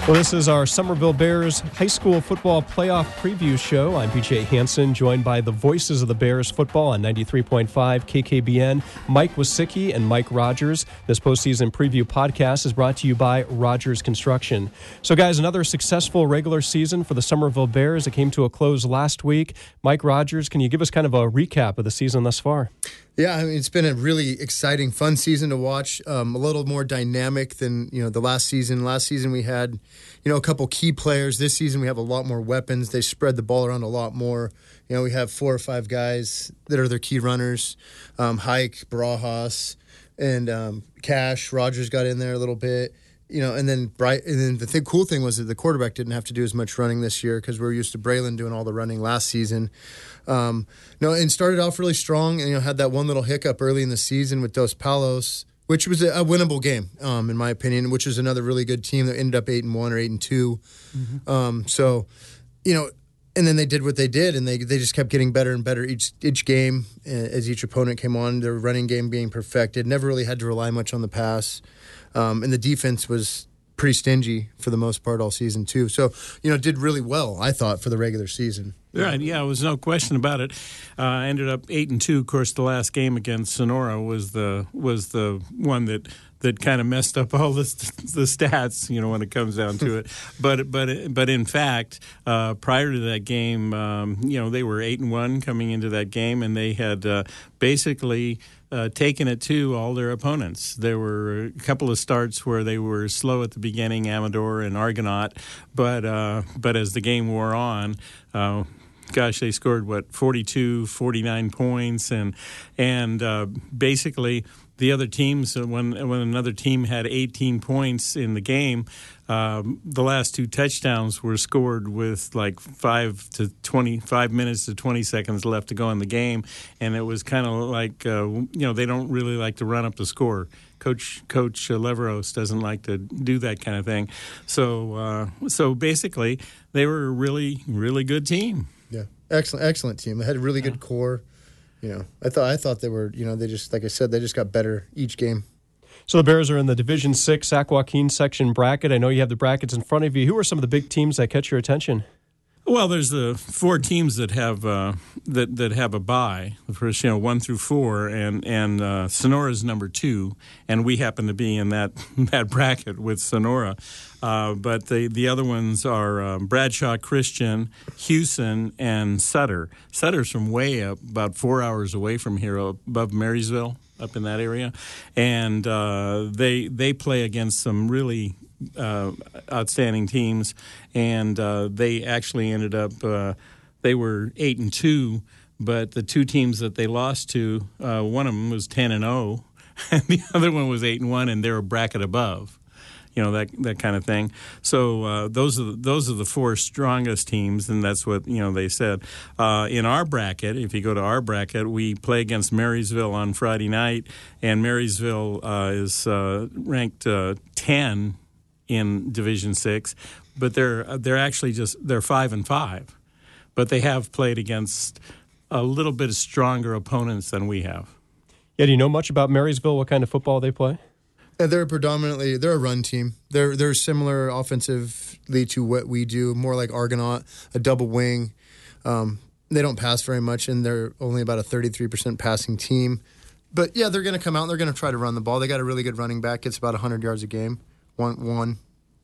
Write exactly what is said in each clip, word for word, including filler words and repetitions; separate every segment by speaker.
Speaker 1: Well, this is our Somerville Bears high school football playoff preview show. I'm P J Hansen, joined by the voices of the Bears football on ninety-three point five K K B N, Mike Wasicki and Mike Rogers. This postseason preview podcast is brought to you by Rogers Construction. So, guys, another successful regular season for the Somerville Bears. It came to a close last week. Mike Rogers, can you give us kind of a recap of the season thus far?
Speaker 2: Yeah, I mean, it's been a really exciting, fun season to watch. Um, a little more dynamic than, you know, the last season. Last season we had, you know, a couple key players. This season we have a lot more weapons. They spread the ball around a lot more. You know, we have four or five guys that are their key runners. Um, Hike, Barajas, and um, Cash. Rogers got in there a little bit. You know, and then Bright. And then the thing, cool thing was that the quarterback didn't have to do as much running this year because we were used to Braylon doing all the running last season. Um, no, and started off really strong, and you know had that one little hiccup early in the season with Dos Palos, which was a, a winnable game, um, in my opinion. Which is another really good team that ended up eight and one or eight and two. Mm-hmm. Um, so, you know, and then they did what they did, and they they just kept getting better and better each each game as each opponent came on. Their running game being perfected. Never really had to rely much on the pass. Um, and the defense was pretty stingy for the most part all season, too. So, you know, did really well, I thought, for the regular season.
Speaker 3: Right, yeah, there was no question about it. Uh, ended up eight and two. Of course, the last game against Sonora was the was the one that that kind of messed up all the the stats, you know, when it comes down to it. But but but in fact, uh, prior to that game, um, you know, they were eight and one coming into that game, and they had uh, basically uh, taken it to all their opponents. There were a couple of starts where they were slow at the beginning, Amador and Argonaut, but uh, but as the game wore on. Uh, Gosh, they scored, what, forty-two, forty-nine points, and and uh, basically the other teams, when when another team had eighteen points in the game, um, the last two touchdowns were scored with like five to twenty, five minutes to twenty seconds left to go in the game, and it was kind of like, uh, you know, they don't really like to run up the score. Coach Coach Leveros doesn't like to do that kind of thing. So uh, so basically, they were a really, really good team.
Speaker 2: Yeah, excellent, excellent team. They had a really
Speaker 3: yeah.
Speaker 2: good core. You know, I thought I thought they were. You know, they just like I said, they just got better each game.
Speaker 1: So the Bears are in the Division Six Sac Joaquin section bracket. I know you have the brackets in front of you. Who are some of the big teams that catch your attention?
Speaker 3: Well, there's the four teams that have uh, that that have a bye. The first, you know, one through four, and and uh, Sonora's number two, and we happen to be in that that bracket with Sonora. Uh, but the the other ones are um, Bradshaw Christian, Houston, and Sutter. Sutter's from way up, about four hours away from here, above Marysville, up in that area, and uh, they they play against some really Uh, outstanding teams, and uh, they actually ended up uh, they were eight and two, but the two teams that they lost to, uh, one of them was ten and zero, and the other one was eight and one, and they were a bracket above, you know, that that kind of thing. So uh, those are the, those are the four strongest teams, and that's what you know they said. Uh, in our bracket, if you go to our bracket, we play against Marysville on Friday night, and Marysville uh, is uh, ranked uh, ten. In Division Six, but they're they're actually just they're five and five, but they have played against a little bit stronger opponents than we have.
Speaker 1: Yeah, do you know much about Marysville? What kind of football they play?
Speaker 2: Yeah, they're predominantly they're a run team. They're they're similar offensively to what we do, more like Argonaut, a double wing. Um, they don't pass very much, and they're only about a thirty-three percent passing team. But yeah, they're going to come out and they're going to try to run the ball. They got a really good running back. Gets about one hundred yards a game. One, one.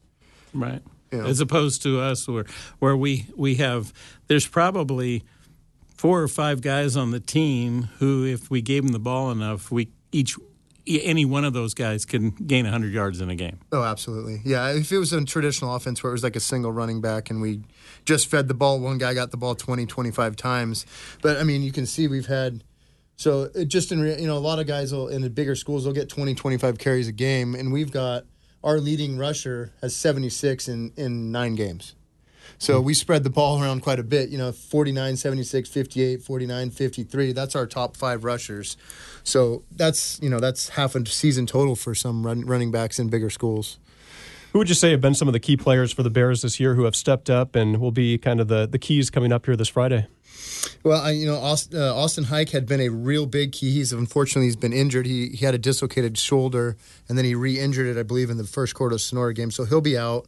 Speaker 3: Right.
Speaker 2: You know.
Speaker 3: As opposed to us, where where we, we have, there's probably four or five guys on the team who, if we gave them the ball enough, we each any one of those guys can gain one hundred yards in a game.
Speaker 2: Oh, absolutely. Yeah, if it was a traditional offense where it was like a single running back and we just fed the ball, one guy got the ball twenty, twenty-five times. But, I mean, you can see we've had – so it just in, you know, a lot of guys will, in the bigger schools, they'll get twenty, twenty-five carries a game, and we've got – our leading rusher has seventy-six in, in nine games. So we spread the ball around quite a bit, you know, forty-nine, seventy-six, fifty-eight, forty-nine, fifty-three. That's our top five rushers. So that's, you know, that's half a season total for some run, running backs in bigger schools.
Speaker 1: Who would you say have been some of the key players for the Bears this year who have stepped up and will be kind of the, the keys coming up here this Friday?
Speaker 2: Well, I, you know, Austin, uh, Austin Hike had been a real big key. He's unfortunately he's been injured. He he had a dislocated shoulder, and then he re-injured it, I believe, in the first quarter of Sonora game. So he'll be out.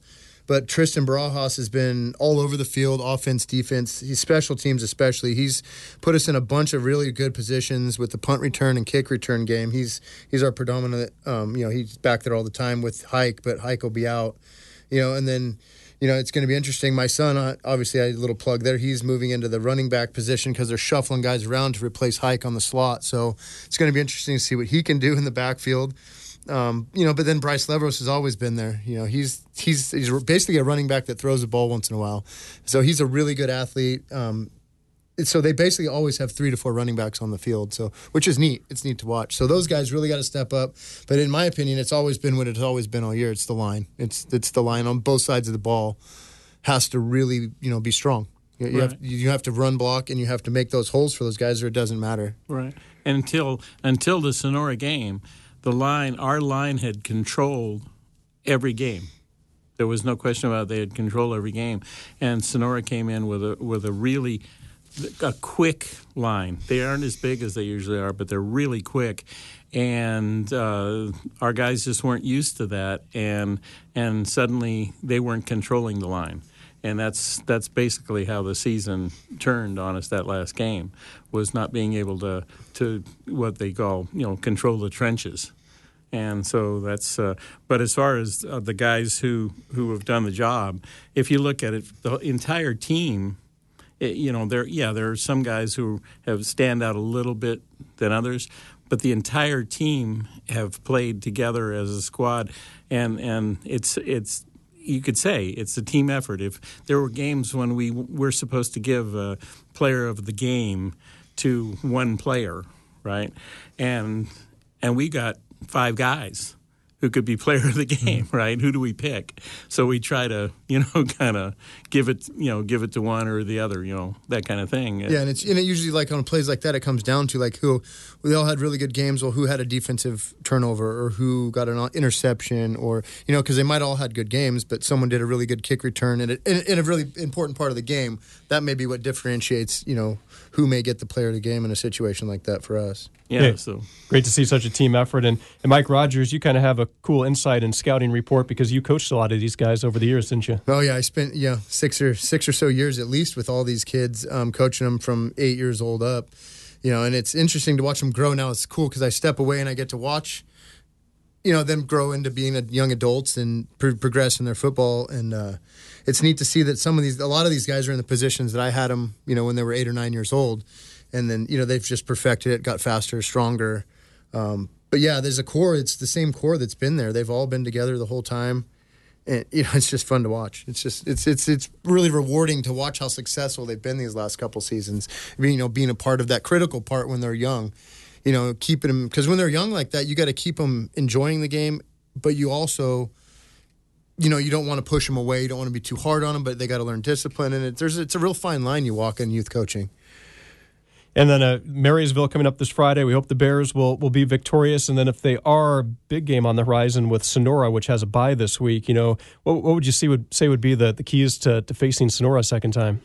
Speaker 2: But Tristan Barajas has been all over the field, offense, defense, he's special teams especially. He's put us in a bunch of really good positions with the punt return and kick return game. He's he's our predominant, um, you know, he's back there all the time with Hike, but Hike will be out, you know, and then, you know, it's going to be interesting. My son, obviously, I had a little plug there. He's moving into the running back position because they're shuffling guys around to replace Hike on the slot. So it's going to be interesting to see what he can do in the backfield. Um, you know, but then Bryce Leveros has always been there. You know, he's he's he's basically a running back that throws the ball once in a while. So he's a really good athlete. Um, so they basically always have three to four running backs on the field. So which is neat. It's neat to watch. So those guys really got to step up. But in my opinion, it's always been what it's always been all year. It's the line. It's it's the line on both sides of the ball has to really, you know, be strong. You, you,
Speaker 3: right.
Speaker 2: have, you have to run block and you have to make those holes for those guys, or it doesn't matter.
Speaker 3: Right. And until until the Sonora game, the line, our line had controlled every game. There was no question about it. They had control every game. And Sonora came in with a with a really a quick line. They aren't as big as they usually are, but they're really quick. And uh, our guys just weren't used to that. And and suddenly they weren't controlling the line. And that's that's basically how the season turned on us that last game, was not being able to to what they call, you know, control the trenches. And so that's uh, but as far as uh, the guys who, who have done the job, if you look at it, the entire team, it, you know, there yeah, there are some guys who have stand out a little bit than others, but the entire team have played together as a squad, and and it's it's you could say it's a team effort. If there were games when we were supposed to give a player of the game to one player, right, and and we got five guys who could be player of the game, right? Who do we pick? So we try to, you know, kind of give it, you know, give it to one or the other, you know, that kind of thing.
Speaker 2: Yeah, and it's and it usually, like on plays like that, it comes down to like who they all had really good games. Well, who had a defensive turnover, or who got an interception, or you know, because they might all had good games, but someone did a really good kick return in, it, in, in a really important part of the game. That may be what differentiates, you know, who may get the player of the game in a situation like that for us.
Speaker 3: Yeah,
Speaker 1: yeah,
Speaker 3: so
Speaker 1: great to see such a team effort. And, and Mike Rogers, you kind of have a cool insight and scouting report because you coached a lot of these guys over the years, didn't you?
Speaker 2: Oh yeah, I spent yeah six or six or so years at least with all these kids, um, coaching them from eight years old up. You know, and it's interesting to watch them grow now. It's cool because I step away and I get to watch, you know, them grow into being a young adults and pro- progress in their football. And uh, it's neat to see that some of these, a lot of these guys are in the positions that I had them, you know, when they were eight or nine years old. And then, you know, they've just perfected it, got faster, stronger. Um, but yeah, there's a core. It's the same core that's been there. They've all been together the whole time. And, you know, it's just fun to watch. It's just, it's, it's, it's really rewarding to watch how successful they've been these last couple seasons. You know, being a part of that critical part when they're young, you know, keeping them, because when they're young like that, you got to keep them enjoying the game, but you also, you know, you don't want to push them away. You don't want to be too hard on them, but they got to learn discipline. And it, there's, it's a real fine line you walk in youth coaching.
Speaker 1: And then uh, Marysville coming up this Friday. We hope the Bears will, will be victorious. And then if they are, big game on the horizon with Sonora, which has a bye this week. You know, what, what would you see would say would be the, the keys to, to facing Sonora a second time?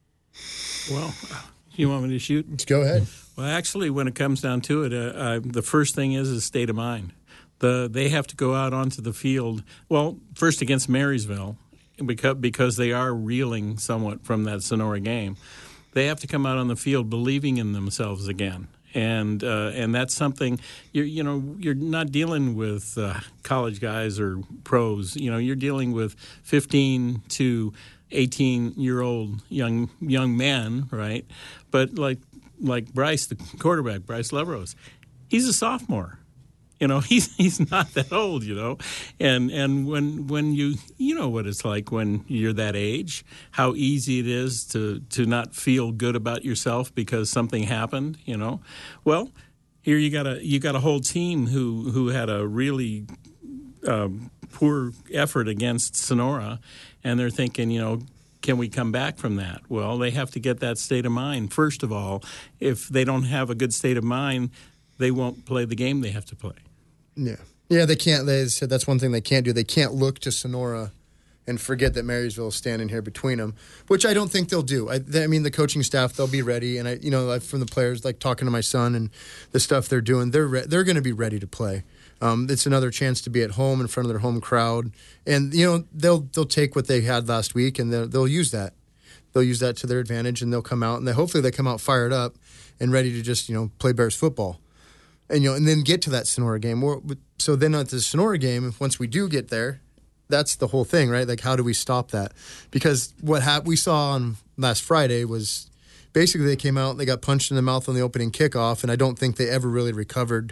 Speaker 3: Well, you want me to shoot?
Speaker 2: Let's go ahead.
Speaker 3: Well, actually, when it comes down to it, uh, uh, the first thing is is state of mind. The they have to go out onto the field. Well, first against Marysville, because because they are reeling somewhat from that Sonora game. They have to come out on the field believing in themselves again, and uh, and that's something you're you know you're not dealing with uh, college guys or pros. You know, you're dealing with fifteen to eighteen year old young young men, right? But like like Bryce, the quarterback, Bryce Leveros, he's a sophomore. You know, he's he's not that old, you know. And and when when you you know what it's like when you're that age, how easy it is to, to not feel good about yourself because something happened, you know. Well, here you got a you got a whole team who, who had a really um, poor effort against Sonora, and they're thinking, you know, can we come back from that? Well, they have to get that state of mind. First of all, if they don't have a good state of mind, they won't play the game they have to play.
Speaker 2: Yeah. Yeah, they can't. They said that's one thing they can't do. They can't look to Sonora and forget that Marysville is standing here between them, which I don't think they'll do. I, they, I mean, the coaching staff, they'll be ready. And, I, you know, from the players, like talking to my son and the stuff they're doing, they're re- they're going to be ready to play. Um, it's another chance to be at home in front of their home crowd, and you know they'll they'll take what they had last week and they'll, they'll use that. They'll use that to their advantage, and they'll come out and they hopefully they come out fired up and ready to just you know play Bears football, and you know and then get to that Sonora game. So then at the Sonora game, once we do get there, that's the whole thing, right? Like how do we stop that? Because what hap- we saw on last Friday was basically they came out, they got punched in the mouth on the opening kickoff, and I don't think they ever really recovered.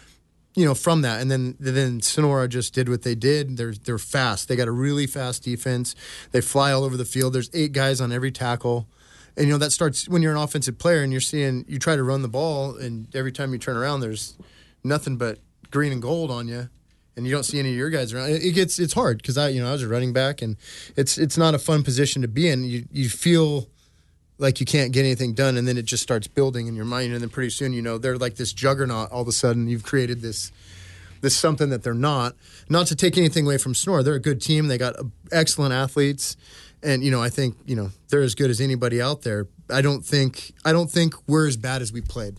Speaker 2: You know, from that, and then then Sonora just did what they did. They're they're fast. They got a really fast defense. They fly all over the field. There's eight guys on every tackle, and you know that starts when you're an offensive player and you're seeing you try to run the ball, and every time you turn around, there's nothing but green and gold on you, and you don't see any of your guys around. It, it gets it's hard because I you know I was a running back, and it's it's not a fun position to be in. You you feel like you can't get anything done, and then it just starts building in your mind, and then pretty soon, you know, they're like this juggernaut. All of a sudden, you've created this this something that they're not. Not to take anything away from Sonora. They're a good team. They got excellent athletes, and, you know, I think, you know, they're as good as anybody out there. I don't think I don't think we're as bad as we played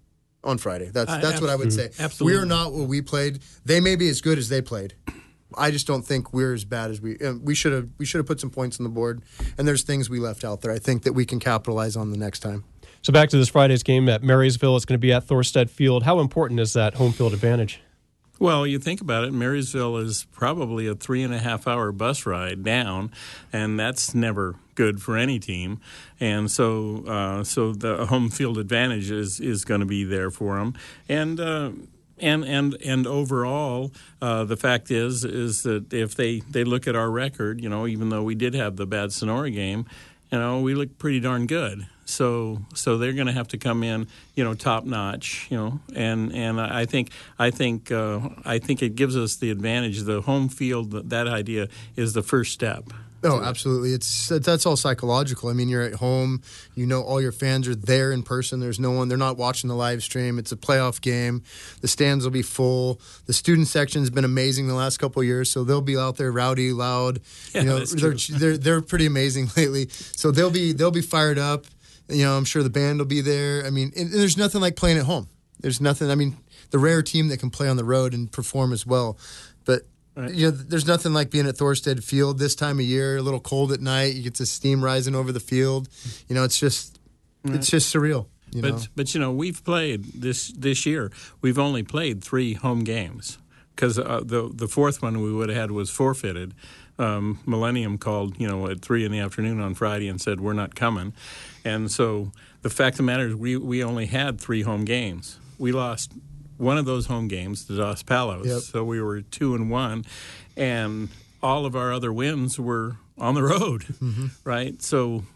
Speaker 2: on Friday. That's
Speaker 3: uh,
Speaker 2: that's what I would say.
Speaker 3: Absolutely.
Speaker 2: We're not what we played. They may be as good as they played. I just don't think we're as bad as we uh, we should have. We should have put some points on the board, and there's things we left out there. I think that we can capitalize on the next time.
Speaker 1: So back to this Friday's game at Marysville. It's going to be at Thorstead Field. How important is that home field advantage?
Speaker 3: Well, you think about it, Marysville is probably a three and a half hour bus ride down, and that's never good for any team. And so, uh, so the home field advantage is is going to be there for them, and. Uh, And and and overall, uh, the fact is is that if they, they look at our record, you know, even though we did have the bad Sonora game, you know, we look pretty darn good. So so they're going to have to come in, you know, top notch, you know, and and I think I think uh, I think it gives us the advantage. The home field, that idea is the first step.
Speaker 2: Oh, absolutely. It's that's all psychological. I mean, you're at home. You know all your fans are there in person. There's no one. They're not watching the live stream. It's a playoff game. The stands will be full. The student section's been amazing the last couple of years, so they'll be out there rowdy, loud.
Speaker 3: Yeah,
Speaker 2: you know,
Speaker 3: that's
Speaker 2: they're,
Speaker 3: true.
Speaker 2: they're they're pretty amazing lately. So they'll be they'll be fired up. You know, I'm sure the band will be there. I mean, and there's nothing like playing at home. There's nothing. I mean, the rare team that can play on the road and perform as well, but. Right. You know, there's nothing like being at Thorstead Field this time of year. A little cold at night, you get the steam rising over the field. You know, it's just, right. it's just surreal. You
Speaker 3: but
Speaker 2: know?
Speaker 3: but you know, we've played this this year. We've only played three home games because uh, the the fourth one we would have had was forfeited. Um, Millennium called, you know, at three in the afternoon on Friday and said we're not coming, and so the fact of the matter is we we only had three home games. We lost one of those home games to Dos Palos,
Speaker 2: yep.
Speaker 3: So we were two and one, and all of our other wins were on the road, mm-hmm. right? So,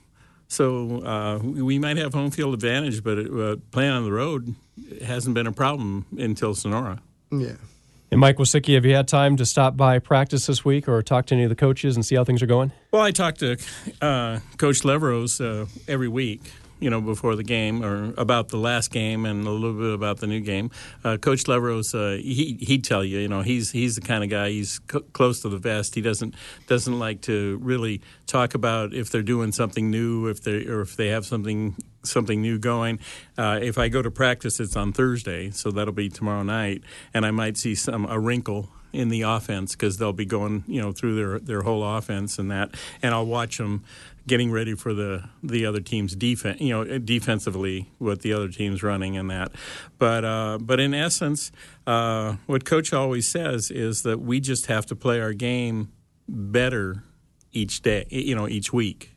Speaker 3: so uh, we might have home field advantage, but it, uh, playing on the road hasn't been a problem until Sonora.
Speaker 2: Yeah.
Speaker 1: And Mike Wasicki, have you had time to stop by practice this week or talk to any of the coaches and see how things are going?
Speaker 3: Well, I talk to uh, Coach Leveros uh, every week. You know, before the game or about the last game and a little bit about the new game. Uh, Coach Leveros, uh, he he'd tell you, you know, he's he's the kind of guy. He's co- close to the vest. He doesn't doesn't like to really talk about if they're doing something new, if they or if they have something something new going. Uh, if I go to practice, it's on Thursday, so that'll be tomorrow night, and I might see some a wrinkle in the offense because they'll be going, you know, through their their whole offense and that, and I'll watch them getting ready for the, the other team's defense, you know, defensively, what the other team's running and that. But uh, but in essence, uh, what Coach always says is that we just have to play our game better each day, you know, each week.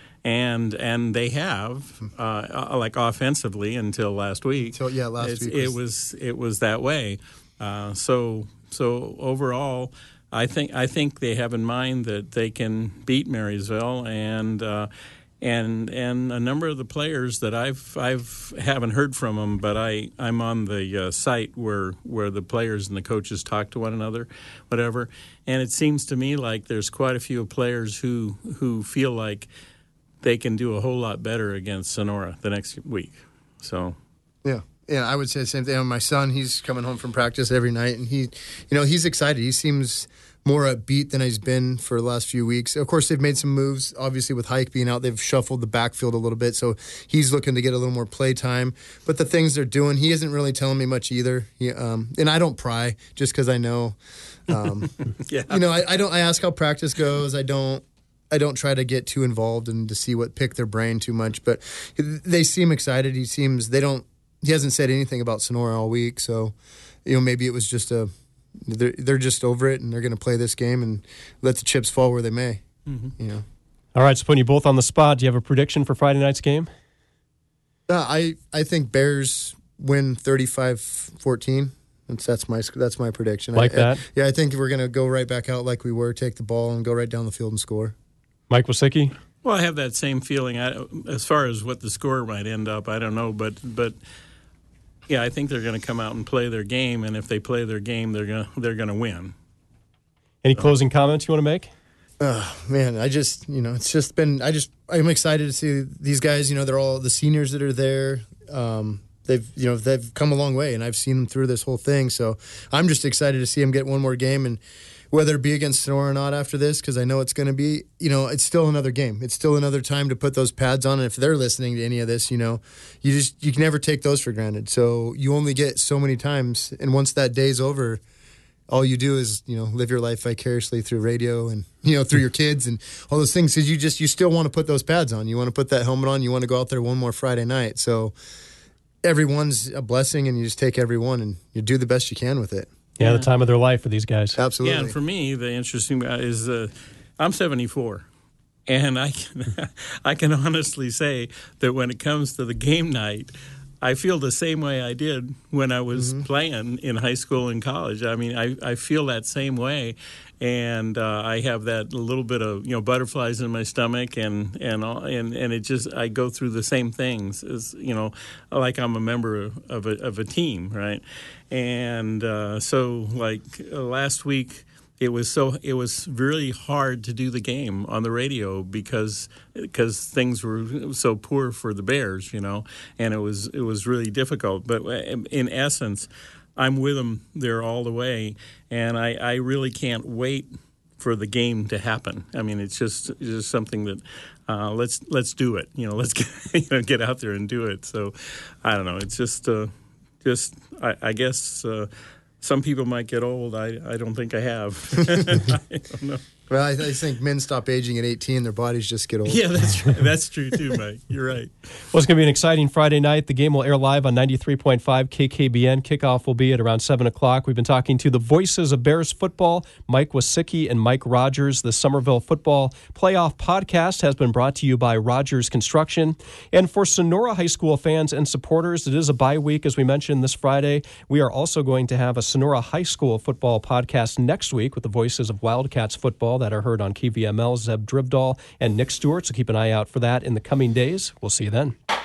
Speaker 3: And and they have, uh, like offensively until last week.
Speaker 2: Until, yeah, last
Speaker 3: it's,
Speaker 2: week.
Speaker 3: Was... It
Speaker 2: was
Speaker 3: it was that way. Uh, so so overall, I think I think they have in mind that they can beat Marysville, and uh, and and a number of the players that I've I've haven't heard from them, but I I'm on the uh, site where where the players and the coaches talk to one another, whatever, and it seems to me like there's quite a few players who who feel like they can do a whole lot better against Sonora the next week. So
Speaker 2: yeah. Yeah, I would say the same thing. My son, he's coming home from practice every night, and he, you know, he's excited. He seems more upbeat than he's been for the last few weeks. Of course, they've made some moves. Obviously, with Hike being out, they've shuffled the backfield a little bit, so he's looking to get a little more play time. But the things they're doing, he isn't really telling me much either. He, um, and I don't pry just because I know. Um, yeah. You know, I, I don't. I ask how practice goes. I don't. I don't try to get too involved and to see what pick their brain too much. But they seem excited. He seems. They don't. He hasn't said anything about Sonora all week, so you know maybe it was just a. They're they're just over it and they're going to play this game and let the chips fall where they may. Mm-hmm. You know.
Speaker 1: All right, so putting you both on the spot, do you have a prediction for Friday night's game?
Speaker 2: Uh, I I think Bears win thirty-five fourteen. That's that's my that's my prediction.
Speaker 1: Like
Speaker 2: I,
Speaker 1: that?
Speaker 2: I, yeah, I think we're going to go right back out like we were, take the ball and go right down the field and score.
Speaker 1: Mike Wasicki?
Speaker 3: Well, I have that same feeling. I, as far as what the score might end up, I don't know, but but. Yeah, I think they're going to come out and play their game, and if they play their game, they're going to, they're going to win.
Speaker 1: Any so. closing comments you want to make?
Speaker 2: Oh, man, I just, you know, it's just been, I just, I'm excited to see these guys, you know, they're all the seniors that are there. Um, they've, you know, they've come a long way, and I've seen them through this whole thing. So I'm just excited to see them get one more game, and whether it be against Sonora or not after this, because I know it's going to be, you know, it's still another game. It's still another time to put those pads on. And if they're listening to any of this, you know, you just, you can never take those for granted. So you only get so many times. And once that day's over, all you do is, you know, live your life vicariously through radio and, you know, through your kids and all those things. Because you just, you still want to put those pads on. You want to put that helmet on. You want to go out there one more Friday night. So everyone's a blessing, and you just take every one and you do the best you can with it.
Speaker 1: Yeah, the time of their life for these guys.
Speaker 2: Absolutely.
Speaker 3: Yeah, and for me, the interesting is uh, I'm seventy-four, and I can I can honestly say that when it comes to the game night, I feel the same way I did when I was mm-hmm. playing in high school and college. I mean, I, I feel that same way, and uh, I have that little bit of you know butterflies in my stomach, and and all, and and it just I go through the same things as you know, like I'm a member of, of a of a team, right? And uh, so, like uh, last week, it was so it was really hard to do the game on the radio because because things were so poor for the Bears, you know, and it was it was really difficult. But in essence, I'm with them there all the way, and I, I really can't wait for the game to happen. I mean, it's just it's just something that uh, let's let's do it. You know, let's get, you know get out there and do it. So I don't know. It's just. Uh, Just, I, I guess uh, some people might get old. I, I don't think I have. I don't know.
Speaker 2: Well, I, I think men stop aging at eighteen; their bodies just get old.
Speaker 3: Yeah, that's true. That's true too, Mike. You're right.
Speaker 1: Well, it's going to be an exciting Friday night. The game will air live on ninety-three point five K K B N. Kickoff will be at around seven o'clock. We've been talking to the voices of Bears football, Mike Wasicki and Mike Rogers. The Somerville Football Playoff Podcast has been brought to you by Rogers Construction. And for Sonora High School fans and supporters, it is a bye week, as we mentioned, this Friday. We are also going to have a Sonora High School Football Podcast next week with the voices of Wildcats football that are heard on K V M L, Zeb Dribdahl and Nick Stewart. So keep an eye out for that in the coming days. We'll see you then.